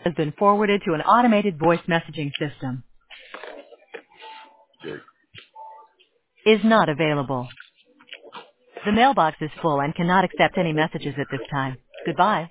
has been forwarded to an automated voice messaging system. Is not available. The mailbox is full and cannot accept any messages at this time. Goodbye.